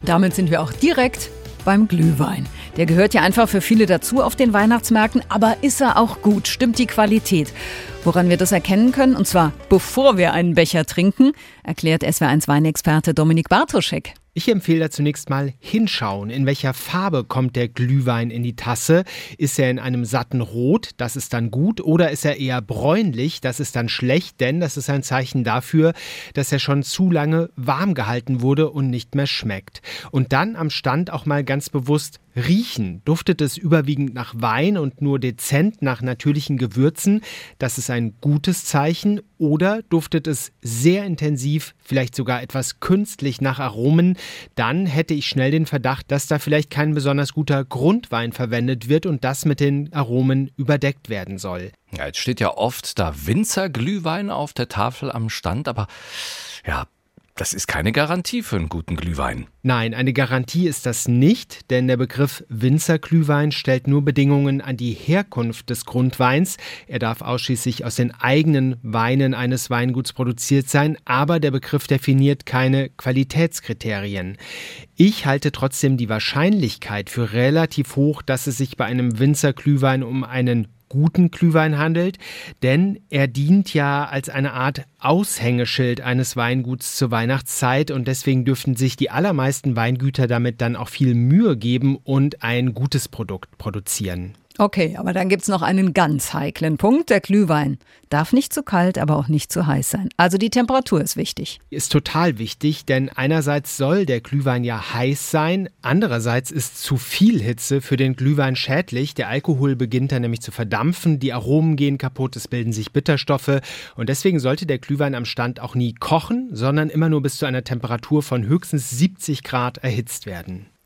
Damit sind wir auch direkt beim Glühwein. Der gehört ja einfach für viele dazu auf den Weihnachtsmärkten, aber ist er auch gut? Stimmt die Qualität? Woran wir das erkennen können, und zwar bevor wir einen Becher trinken, erklärt SWR1 Weinexperte Dominik Bartoschek. Ich empfehle da zunächst mal hinschauen, in welcher Farbe kommt der Glühwein in die Tasse. Ist er in einem satten Rot, das ist dann gut, oder ist er eher bräunlich, das ist dann schlecht, denn das ist ein Zeichen dafür, dass er schon zu lange warm gehalten wurde und nicht mehr schmeckt. Und dann am Stand auch mal ganz bewusst riechen. Duftet es überwiegend nach Wein und nur dezent nach natürlichen Gewürzen, das ist ein gutes Zeichen. Oder duftet es sehr intensiv, vielleicht sogar etwas künstlich nach Aromen, dann hätte ich schnell den Verdacht, dass da vielleicht kein besonders guter Grundwein verwendet wird und das mit den Aromen überdeckt werden soll. Ja, jetzt steht ja oft da Winzerglühwein auf der Tafel am Stand, aber ja, das ist keine Garantie für einen guten Glühwein. Nein, eine Garantie ist das nicht, denn der Begriff Winzerglühwein stellt nur Bedingungen an die Herkunft des Grundweins. Er darf ausschließlich aus den eigenen Weinen eines Weinguts produziert sein, aber der Begriff definiert keine Qualitätskriterien. Ich halte trotzdem die Wahrscheinlichkeit für relativ hoch, dass es sich bei einem Winzerglühwein um einen guten Glühwein handelt, denn er dient ja als eine Art Aushängeschild eines Weinguts zur Weihnachtszeit und deswegen dürften sich die allermeisten Weingüter damit dann auch viel Mühe geben und ein gutes Produkt produzieren. Okay, aber dann gibt's noch einen ganz heiklen Punkt. Der Glühwein darf nicht zu kalt, aber auch nicht zu heiß sein. Also die Temperatur ist wichtig. Ist total wichtig, denn einerseits soll der Glühwein ja heiß sein, andererseits ist zu viel Hitze für den Glühwein schädlich. Der Alkohol beginnt dann nämlich zu verdampfen, die Aromen gehen kaputt, es bilden sich Bitterstoffe und deswegen sollte der Glühwein am Stand auch nie kochen, sondern immer nur bis zu einer Temperatur von höchstens 70 Grad erhitzt werden.